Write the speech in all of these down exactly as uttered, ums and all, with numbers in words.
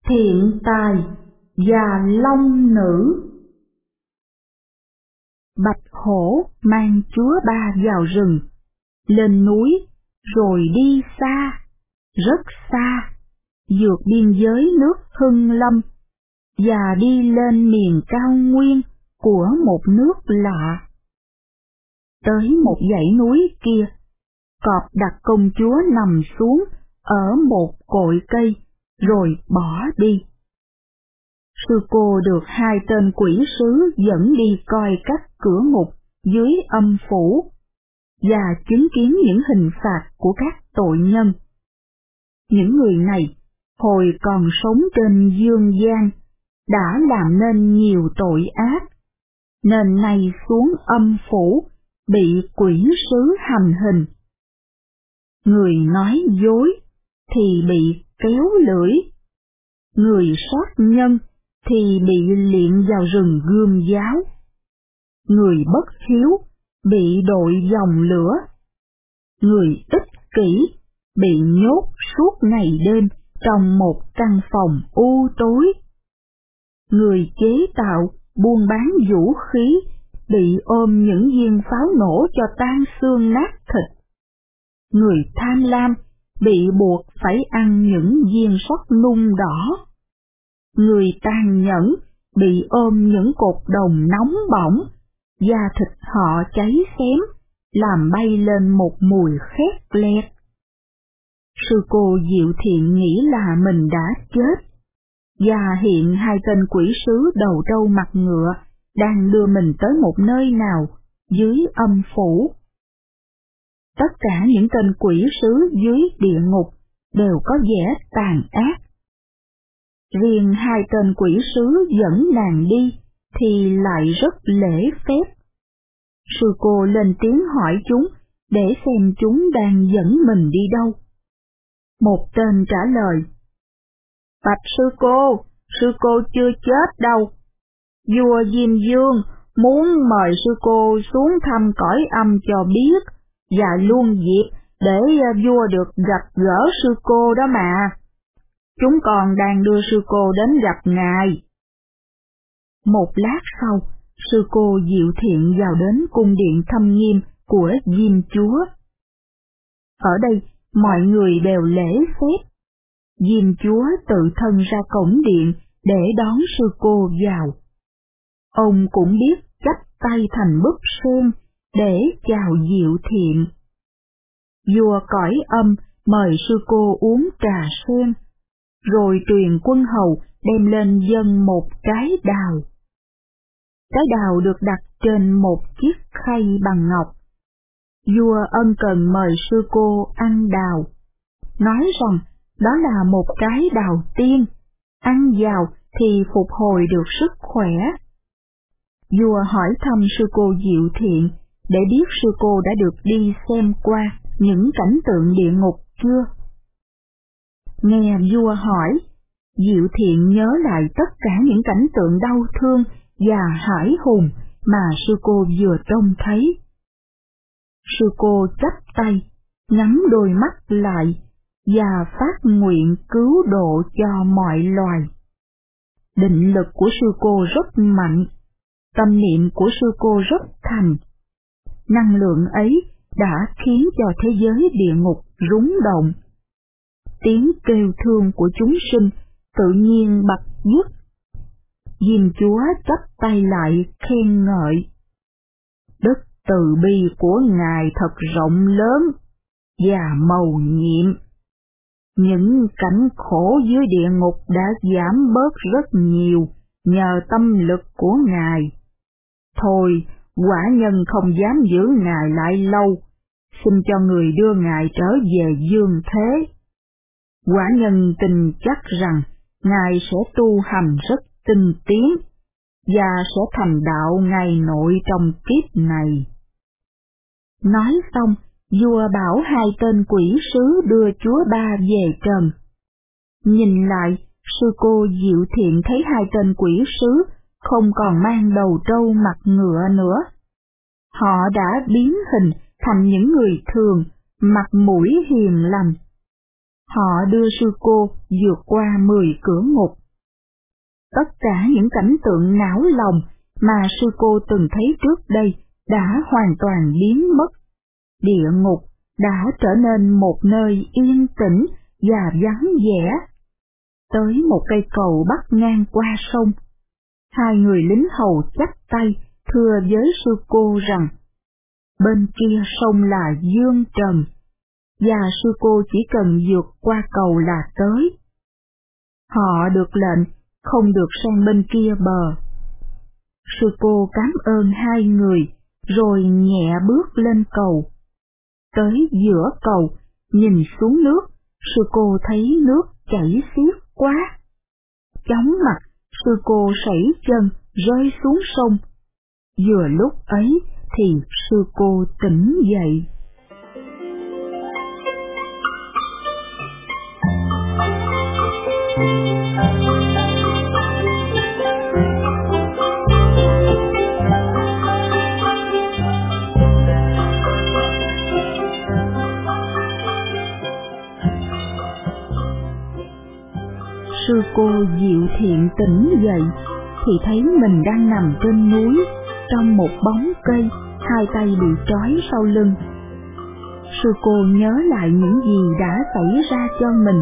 thiện tài và long nữ. Bạch hổ mang chúa ba vào rừng, lên núi, rồi đi xa, rất xa, vượt biên giới nước Hưng Lâm, và đi lên miền cao nguyên của một nước lạ. Tới một dãy núi kia, cọp đặt công chúa nằm xuống ở một cội cây, rồi bỏ đi. Sư cô được hai tên quỷ sứ dẫn đi coi các cửa ngục dưới âm phủ, và chứng kiến những hình phạt của các tội nhân. Những người này, hồi còn sống trên dương gian, đã làm nên nhiều tội ác, nên nay xuống âm phủ, bị quỷ sứ hành hình. Người nói dối thì bị kéo lưỡi, người sát nhân thì bị liệng vào rừng gươm giáo, người bất hiếu bị đội dòng lửa, người ích kỷ bị nhốt suốt ngày đêm trong một căn phòng u tối, người chế tạo buôn bán vũ khí bị ôm những viên pháo nổ cho tan xương nát thịt, người tham lam bị buộc phải ăn những viên sắt nung đỏ, người tàn nhẫn bị ôm những cột đồng nóng bỏng, da thịt họ cháy xém, làm bay lên một mùi khét lẹt. Sư cô Diệu Thiện nghĩ là mình đã chết, và hiện hai tên quỷ sứ đầu trâu mặt ngựa đang đưa mình tới một nơi nào dưới âm phủ. Tất cả những tên quỷ sứ dưới địa ngục đều có vẻ tàn ác. Riêng hai tên quỷ sứ dẫn nàng đi thì lại rất lễ phép. Sư cô lên tiếng hỏi chúng để xem chúng đang dẫn mình đi đâu. Một tên trả lời: Bạch sư cô, sư cô chưa chết đâu. Vua Diêm Vương muốn mời sư cô xuống thăm cõi âm cho biết, và luôn dịp để vua được gặp gỡ sư cô đó mà. Chúng còn đang đưa sư cô đến gặp ngài. Một lát sau, sư cô Diệu Thiện vào đến cung điện thâm nghiêm của Diêm Chúa. Ở đây, mọi người đều lễ phép. Diêm Chúa tự thân ra cổng điện để đón sư cô vào. Ông cũng biết chắp tay thành búp sen để chào Diệu Thiện. Vua cõi âm mời sư cô uống trà sen, rồi truyền quân hầu đem lên dâng một trái đào. Trái đào được đặt trên một chiếc khay bằng ngọc. Vua ân cần mời sư cô ăn đào, nói rằng đó là một trái đào tiên, ăn vào thì phục hồi được sức khỏe. Vua hỏi thăm sư cô Diệu Thiện để biết sư cô đã được đi xem qua những cảnh tượng địa ngục chưa. Nghe vua hỏi, Diệu Thiện nhớ lại tất cả những cảnh tượng đau thương và hãi hùng mà sư cô vừa trông thấy. Sư cô chắp tay, nhắm đôi mắt lại, và phát nguyện cứu độ cho mọi loài. Định lực của sư cô rất mạnh, tâm niệm của sư cô rất thành. Năng lượng ấy đã khiến cho thế giới địa ngục rúng động. Tiếng kêu thương của chúng sinh tự nhiên bật dứt. Diêm Chúa chắp tay lại khen ngợi: Đức từ bi của Ngài thật rộng lớn và mầu nhiệm. Những cảnh khổ dưới địa ngục đã giảm bớt rất nhiều nhờ tâm lực của Ngài. Thôi, quả nhân không dám giữ Ngài lại lâu, xin cho người đưa Ngài trở về dương thế. Quả nhân tin chắc rằng Ngài sẽ tu hành rất tinh tiến, và sẽ thành đạo ngày nội trong kiếp này. Nói xong, vua bảo hai tên quỷ sứ đưa chúa ba về trần. Nhìn lại, sư cô Diệu Thiện thấy hai tên quỷ sứ không còn mang đầu trâu mặt ngựa nữa. Họ đã biến hình thành những người thường, mặt mũi hiền lành. Họ đưa sư cô vượt qua mười cửa ngục. Tất cả những cảnh tượng não lòng mà sư cô từng thấy trước đây đã hoàn toàn biến mất. Địa ngục đã trở nên một nơi yên tĩnh và vắng vẻ. Tới một cây cầu bắc ngang qua sông, hai người lính hầu chắp tay thưa với sư cô rằng bên kia sông là dương trần, và sư cô chỉ cần vượt qua cầu là tới. Họ được lệnh không được sang bên kia bờ. Sư cô cảm ơn hai người, rồi nhẹ bước lên cầu. Tới giữa cầu, nhìn xuống nước, sư cô thấy nước chảy xiết quá. Chóng mặt, sư cô sẩy chân rơi xuống sông. Vừa lúc ấy thì sư cô tỉnh dậy. Sư cô Diệu Thiện tỉnh dậy thì thấy mình đang nằm trên núi, trong một bóng cây, hai tay bị trói sau lưng. Sư cô nhớ lại những gì đã xảy ra cho mình.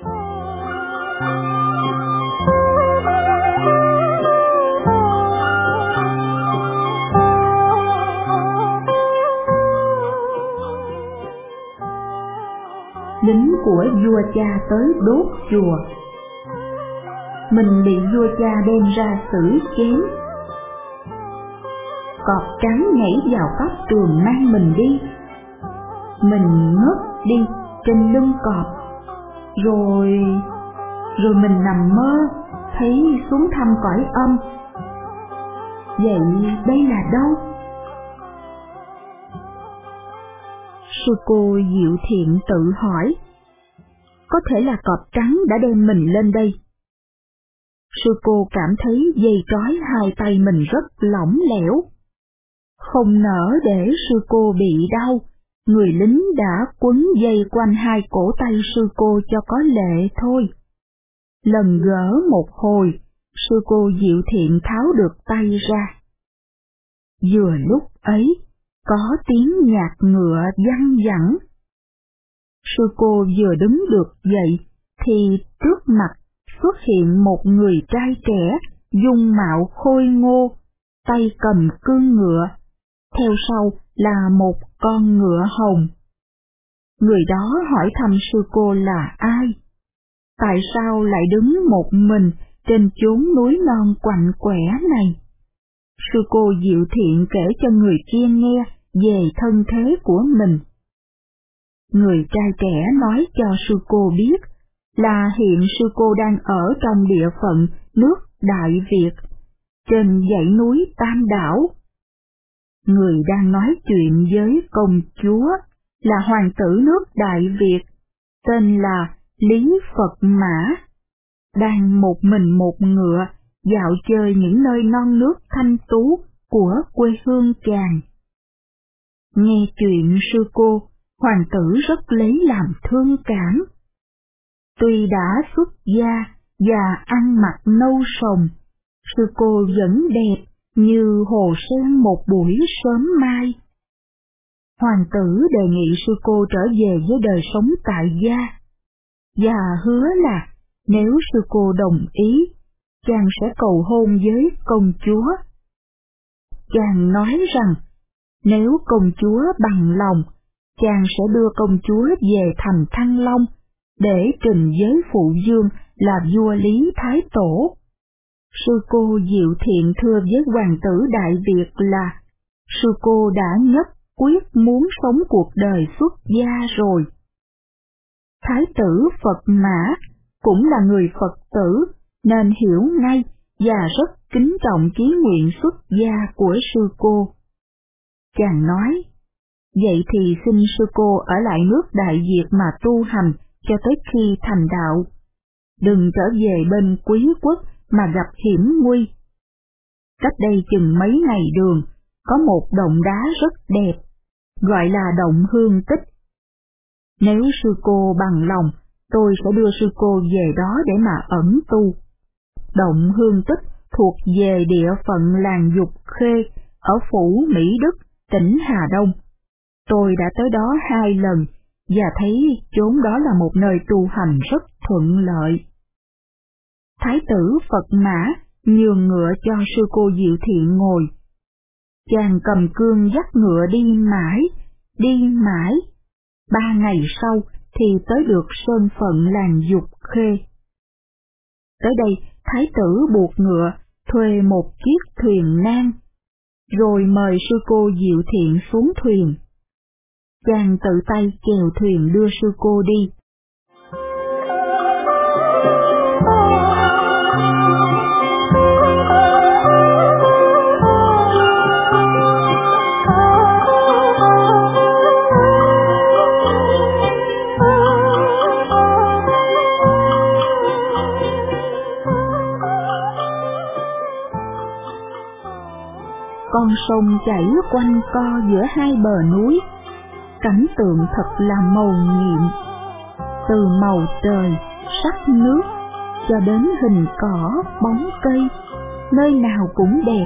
Lính của vua cha tới đốt chùa. Mình bị vua cha đem ra xử chém. Cọp trắng nhảy vào pháp tường mang mình đi. Mình ngất đi trên lưng cọp. Rồi... rồi mình nằm mơ, thấy xuống thăm cõi âm. Vậy đây là đâu? Sư cô Diệu Thiện tự hỏi. Có thể là cọp trắng đã đem mình lên đây. Sư cô cảm thấy dây trói hai tay mình rất lỏng lẻo. Không nỡ để sư cô bị đau, người lính đã quấn dây quanh hai cổ tay sư cô cho có lệ thôi. Lần gỡ một hồi, sư cô Diệu Thiện tháo được tay ra. Vừa lúc ấy, có tiếng nhạc ngựa văng vẳng. Sư cô vừa đứng được dậy, thì trước mặt xuất hiện một người trai trẻ, dung mạo khôi ngô, tay cầm cương ngựa, theo sau là một con ngựa hồng. Người đó hỏi thăm sư cô là ai? Tại sao lại đứng một mình trên chốn núi non quạnh quẻ này? Sư cô Diệu Thiện kể cho người kia nghe về thân thế của mình. Người trai trẻ nói cho sư cô biết là hiện sư cô đang ở trong địa phận nước Đại Việt, trên dãy núi Tam Đảo. Người đang nói chuyện với công chúa là hoàng tử nước Đại Việt, tên là Lý Phật Mã, đang một mình một ngựa dạo chơi những nơi non nước thanh tú của quê hương chàng. Nghe chuyện sư cô, hoàng tử rất lấy làm thương cảm. Tuy đã xuất gia và ăn mặc nâu sồng, sư cô vẫn đẹp như hồ sen một buổi sớm mai. Hoàng tử đề nghị sư cô trở về với đời sống tại gia, và hứa là nếu sư cô đồng ý, chàng sẽ cầu hôn với công chúa. Chàng nói rằng nếu công chúa bằng lòng, chàng sẽ đưa công chúa về thành Thăng Long để trình với phụ vương là vua Lý Thái Tổ. Sư cô Diệu Thiện thưa với hoàng tử Đại Việt là sư cô đã nhất quyết muốn sống cuộc đời xuất gia rồi. Thái tử Phật Mã cũng là người Phật tử nên hiểu ngay và rất kính trọng chí nguyện xuất gia của sư cô. Chàng nói, vậy thì xin sư cô ở lại nước Đại Việt mà tu hành cho tới khi thành đạo. Đừng trở về bên Quý quốc mà gặp hiểm nguy. Cách đây chừng mấy ngày đường, có một động đá rất đẹp, gọi là động Hương Tích. Nếu sư cô bằng lòng, tôi sẽ đưa sư cô về đó để mà ẩn tu. Động Hương Tích thuộc về địa phận làng Dục Khê ở phủ Mỹ Đức, tỉnh Hà Đông. Tôi đã tới đó hai lần và thấy chốn đó là một nơi tu hành rất thuận lợi. Thái tử Phật Mã nhường ngựa cho sư cô Diệu Thiện ngồi. Chàng cầm cương dắt ngựa đi mãi, đi mãi. Ba ngày sau thì tới được sơn phận làng Dục Khê. Tới đây, thái tử buộc ngựa, thuê một chiếc thuyền nan, rồi mời sư cô Diệu Thiện xuống thuyền. Chàng tự tay chèo thuyền đưa sư cô đi. Con sông chảy quanh co giữa hai bờ núi, cảnh tượng thật là mầu nhiệm, từ màu trời, sắc nước, cho đến hình cỏ, bóng cây, nơi nào cũng đẹp.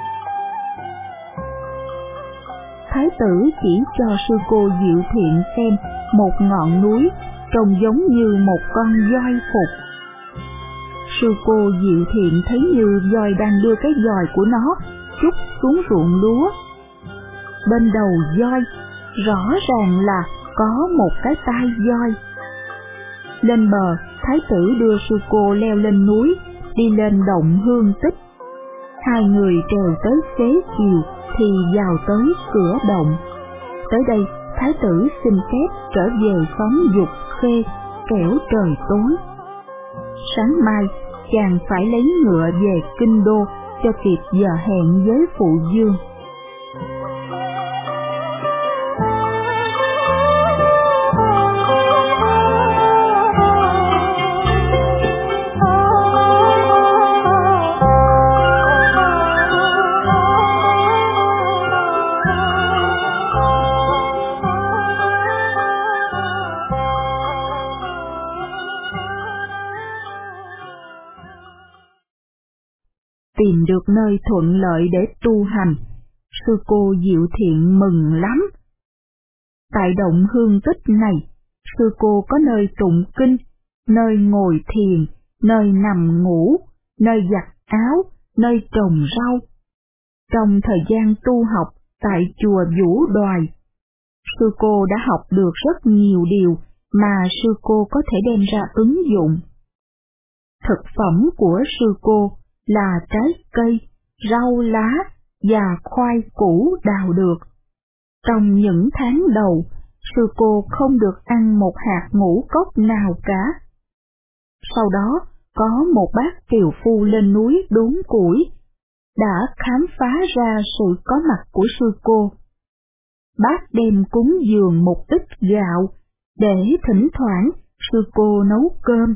Thái tử chỉ cho sư cô Diệu Thiện xem một ngọn núi trông giống như một con voi phục. Sư cô Diệu Thiện thấy như voi đang đưa cái giòi của nó trút xuống ruộng lúa. Bên đầu voi rõ ràng là có một cái tai voi. Lên bờ, thái tử đưa sư cô leo lên núi, đi lên Động Hương Tích. Hai người trèo tới xế chiều thì vào tới cửa động. Tới đây, thái tử xin phép trở về xóm Dục Khê, kẻo trời tối. Sáng mai, chàng phải lấy ngựa về kinh đô cho kịp giờ hẹn với phụ dương. Tìm được nơi thuận lợi để tu hành, sư cô Diệu Thiện mừng lắm. Tại Động Hương Tích này, sư cô có nơi tụng kinh, nơi ngồi thiền, nơi nằm ngủ, nơi giặt áo, nơi trồng rau. Trong thời gian tu học tại chùa Vũ Đoài, sư cô đã học được rất nhiều điều mà sư cô có thể đem ra ứng dụng. Thực phẩm của sư cô là trái cây, rau lá và khoai củ đào được. Trong những tháng đầu, sư cô không được ăn một hạt ngũ cốc nào cả. Sau đó, có một bác tiều phu lên núi đốn củi, đã khám phá ra sự có mặt của sư cô. Bác đem cúng dường một ít gạo, để thỉnh thoảng sư cô nấu cơm.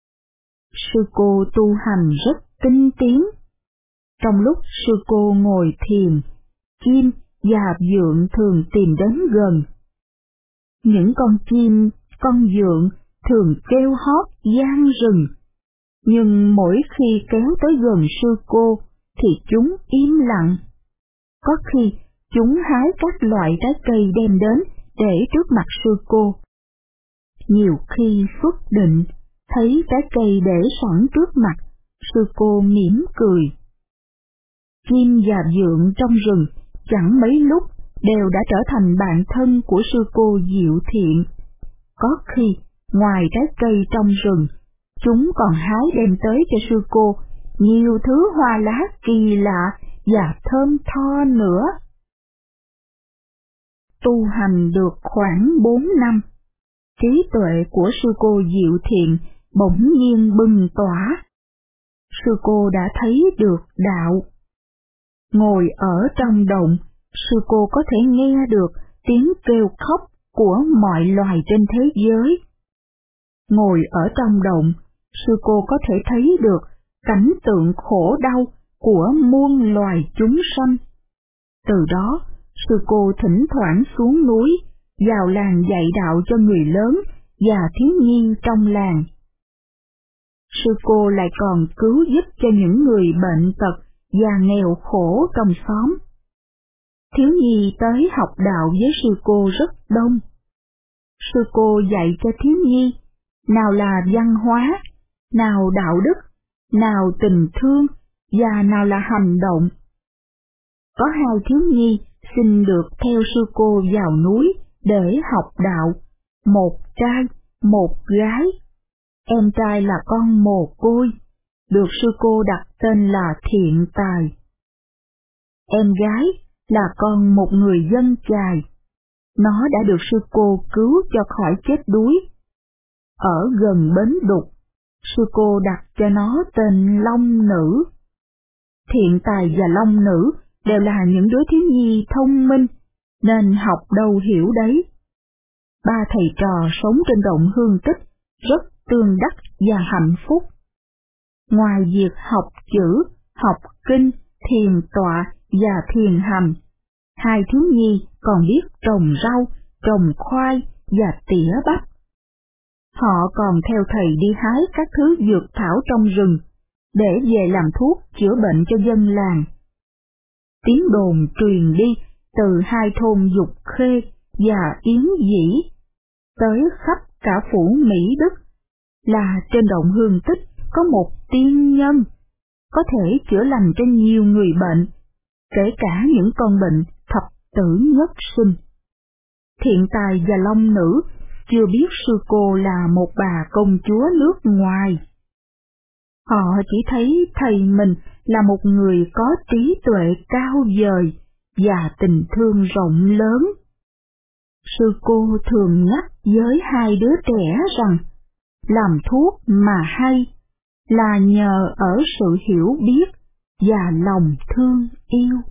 Sư cô tu hành rất tinh tiến. Trong lúc sư cô ngồi thiền, chim và vượn thường tìm đến gần. Những con chim, con vượn thường kêu hót vang rừng, nhưng mỗi khi kéo tới gần sư cô thì chúng im lặng. Có khi chúng hái các loại trái cây đem đến để trước mặt sư cô. Nhiều khi xuất định, thấy trái cây để sẵn trước mặt, sư cô mỉm cười. Chim và vượn trong rừng chẳng mấy lúc đều đã trở thành bạn thân của sư cô Diệu Thiện. Có khi, ngoài trái cây trong rừng, chúng còn hái đem tới cho sư cô nhiều thứ hoa lá kỳ lạ và thơm tho nữa. Tu hành được khoảng bốn năm, trí tuệ của sư cô Diệu Thiện bỗng nhiên bừng tỏa. Sư cô đã thấy được đạo. Ngồi ở trong động, sư cô có thể nghe được tiếng kêu khóc của mọi loài trên thế giới. Ngồi ở trong động, sư cô có thể thấy được cảnh tượng khổ đau của muôn loài chúng sanh. Từ đó, sư cô thỉnh thoảng xuống núi, vào làng dạy đạo cho người lớn và thiếu nhi trong làng. Sư cô lại còn cứu giúp cho những người bệnh tật và nghèo khổ trong xóm. Thiếu nhi tới học đạo với sư cô rất đông. Sư cô dạy cho thiếu nhi, nào là văn hóa, nào đạo đức, nào tình thương, và nào là hành động. Có hai thiếu nhi xin được theo sư cô vào núi để học đạo, một trai, một gái. Em trai là con mồ côi, được sư cô đặt tên là Thiện Tài. Em gái là con một người dân chài. Nó đã được sư cô cứu cho khỏi chết đuối. Ở gần bến Đục, sư cô đặt cho nó tên Long Nữ. Thiện Tài và Long Nữ đều là những đứa thiếu nhi thông minh, nên học đâu hiểu đấy. Ba thầy trò sống trên Động Hương Tích rất tương đắc và hạnh phúc. Ngoài việc học chữ, học kinh, thiền tọa và thiền hành, hai thiếu nhi còn biết trồng rau, trồng khoai và tỉa bắp. Họ còn theo thầy đi hái các thứ dược thảo trong rừng, để về làm thuốc chữa bệnh cho dân làng. Tiếng đồn truyền đi từ hai thôn Dục Khê và Yến Dĩ, tới khắp cả phủ Mỹ Đức, là trên Động Hương Tích có một tiên nhân, có thể chữa lành cho nhiều người bệnh, kể cả những con bệnh thập tử nhất sinh. Thiện Tài và Long Nữ chưa biết sư cô là một bà công chúa nước ngoài. Họ chỉ thấy thầy mình là một người có trí tuệ cao vời và tình thương rộng lớn. Sư cô thường nhắc với hai đứa trẻ rằng, làm thuốc mà hay là nhờ ở sự hiểu biết và lòng thương yêu.